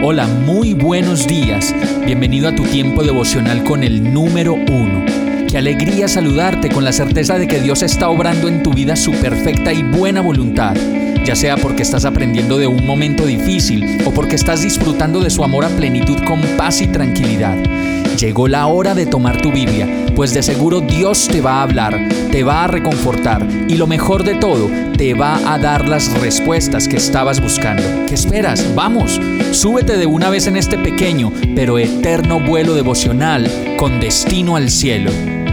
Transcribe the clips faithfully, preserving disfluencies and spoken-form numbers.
Hola, muy buenos días. Bienvenido a tu tiempo devocional con el número uno. Qué alegría saludarte con la certeza de que Dios está obrando en tu vida su perfecta y buena voluntad, ya sea porque estás aprendiendo de un momento difícil o porque estás disfrutando de su amor a plenitud con paz y tranquilidad. Llegó la hora de tomar tu Biblia, pues de seguro Dios te va a hablar, te va a reconfortar y lo mejor de todo, te va a dar las respuestas que estabas buscando. ¿Qué esperas? ¡Vamos! Súbete de una vez en este pequeño pero eterno vuelo devocional con destino al cielo.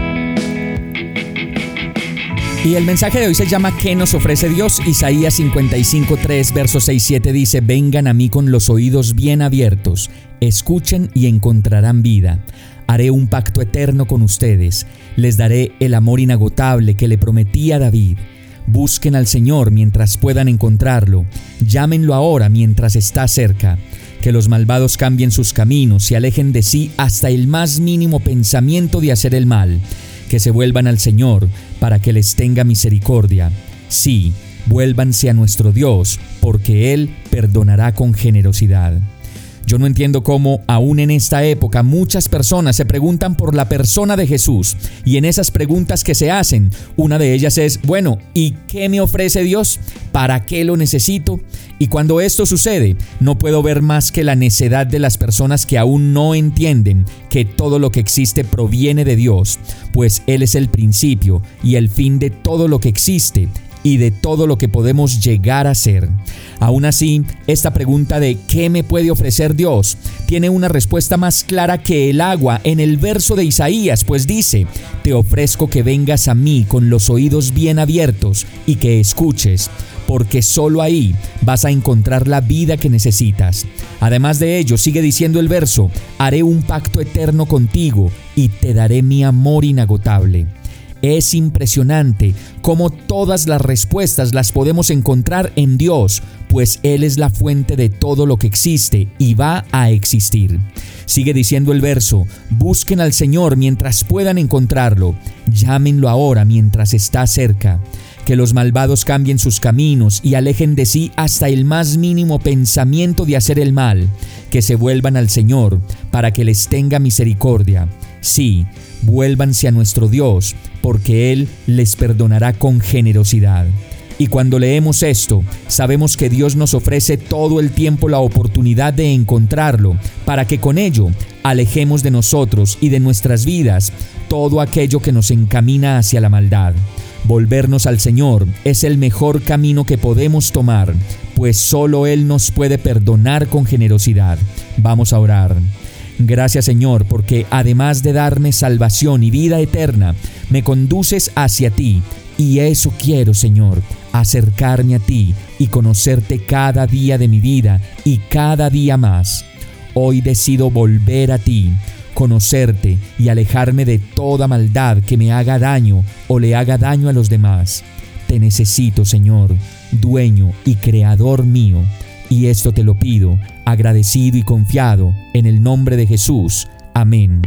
Y el mensaje de hoy se llama ¿Qué nos ofrece Dios? Isaías cincuenta y cinco, tres, versos seis y siete dice: Vengan a mí con los oídos bien abiertos, escuchen y encontrarán vida. Haré un pacto eterno con ustedes, les daré el amor inagotable que le prometí a David. Busquen al Señor mientras puedan encontrarlo, llámenlo ahora mientras está cerca. Que los malvados cambien sus caminos y alejen de sí hasta el más mínimo pensamiento de hacer el mal. Que se vuelvan al Señor para que les tenga misericordia. Sí, vuélvanse a nuestro Dios, porque Él perdonará con generosidad. Yo no entiendo cómo, aún en esta época, muchas personas se preguntan por la persona de Jesús. Y en esas preguntas que se hacen, una de ellas es, bueno, ¿y qué me ofrece Dios? ¿Para qué lo necesito? Y cuando esto sucede, no puedo ver más que la necedad de las personas que aún no entienden que todo lo que existe proviene de Dios, pues Él es el principio y el fin de todo lo que existe y de todo lo que podemos llegar a ser. Aún así, esta pregunta de ¿qué me puede ofrecer Dios? Tiene una respuesta más clara que el agua en el verso de Isaías, pues dice: Te ofrezco que vengas a mí con los oídos bien abiertos y que escuches, porque solo ahí vas a encontrar la vida que necesitas. Además de ello, sigue diciendo el verso: Haré un pacto eterno contigo y te daré mi amor inagotable. Es impresionante cómo todas las respuestas las podemos encontrar en Dios, pues Él es la fuente de todo lo que existe y va a existir. Sigue diciendo el verso: Busquen al Señor mientras puedan encontrarlo, llámenlo ahora mientras está cerca. Que los malvados cambien sus caminos y alejen de sí hasta el más mínimo pensamiento de hacer el mal. Que se vuelvan al Señor para que les tenga misericordia. Sí, vuélvanse a nuestro Dios, porque Él les perdonará con generosidad. Y cuando leemos esto, sabemos que Dios nos ofrece todo el tiempo la oportunidad de encontrarlo, para que con ello alejemos de nosotros y de nuestras vidas todo aquello que nos encamina hacia la maldad. Volvernos al Señor es el mejor camino que podemos tomar, pues solo Él nos puede perdonar con generosidad. Vamos a orar. Gracias, Señor, porque además de darme salvación y vida eterna, me conduces hacia ti. Y eso quiero, Señor, acercarme a ti y conocerte cada día de mi vida y cada día más. Hoy decido volver a ti, conocerte y alejarme de toda maldad que me haga daño o le haga daño a los demás. Te necesito, Señor, dueño y creador mío. Y esto te lo pido, agradecido y confiado, en el nombre de Jesús. Amén.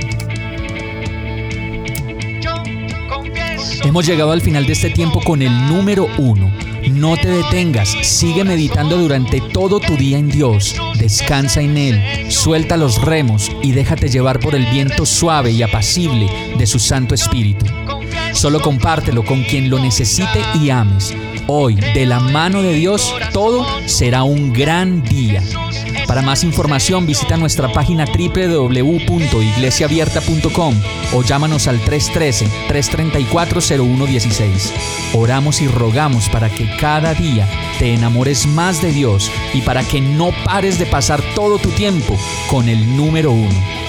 Hemos llegado al final de este tiempo con el número uno. No te detengas, sigue meditando durante todo tu día en Dios. Descansa en Él, suelta los remos y déjate llevar por el viento suave y apacible de su Santo Espíritu. Solo compártelo con quien lo necesite y ames. Hoy, de la mano de Dios, todo será un gran día. Para más información, visita nuestra página doble u doble u doble u punto iglesia abierta punto com o llámanos al tres uno tres, tres tres cuatro, cero uno uno seis. Oramos y rogamos para que cada día te enamores más de Dios y para que no pares de pasar todo tu tiempo con el número uno.